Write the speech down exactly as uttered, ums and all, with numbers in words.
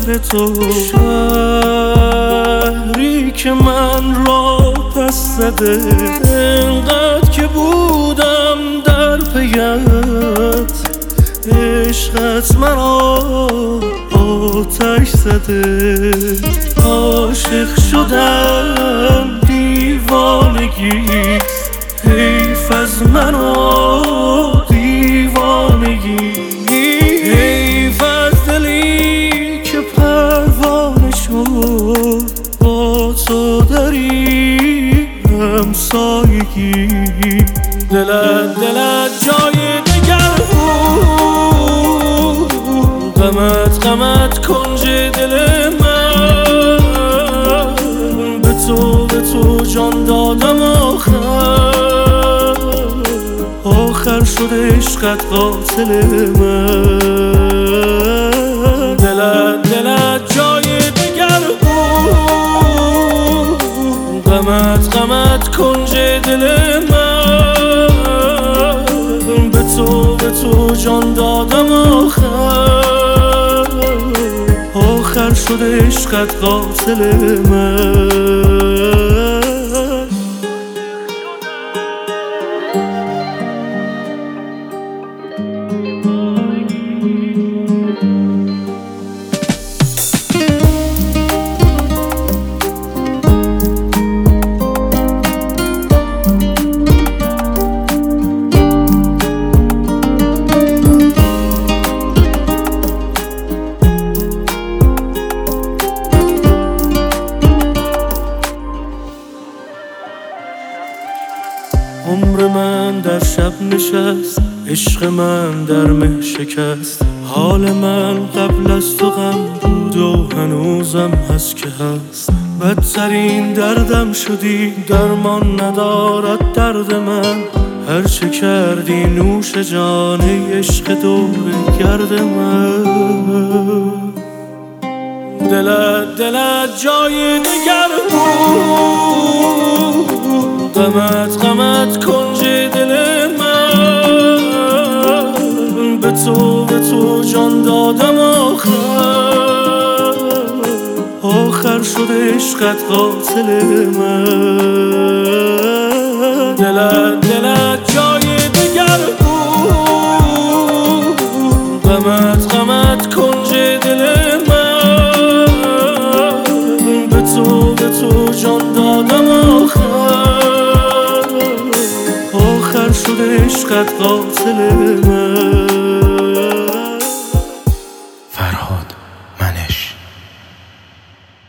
شهر تو، شهری که من را پس زده. انقدر که بودم در پیت، عشقت مرا آتش زده. عاشق شدم دیوانگیست، حیف از من و دیوانگی. حیف از دلی که پروانه شد، با تو داری همسایگی. دلت دلت جای دگر بود، غمت غمت کنج دل من. به تو به تو جان دادم، آخر آخر شد عشقت قاتل من. دلت دلت جای دگر بود، غمت غمت کنج دل من. به تو به تو جان دادم، آخر آخر شد عشقت قاتل من. عمر من در شب نشست، عشق من در مه شکست. حال من قبل از تو غم بود و هنوزم هست که هست. بدترین دردم شدی، درمان ندارد درد من. هرچه کردی نوش جان، ای عشق دور گرد من. دلت دلت جای دگر بود، غمت غمت کنج دل من. به تو به تو جان دادم، آخر آخر شد عشقت قاتل من. دلت دلت جای دگر بود، غمت غمت کنج دل من. به تو به تو جان دادم، آخر آخر شد عشقت قاتل من.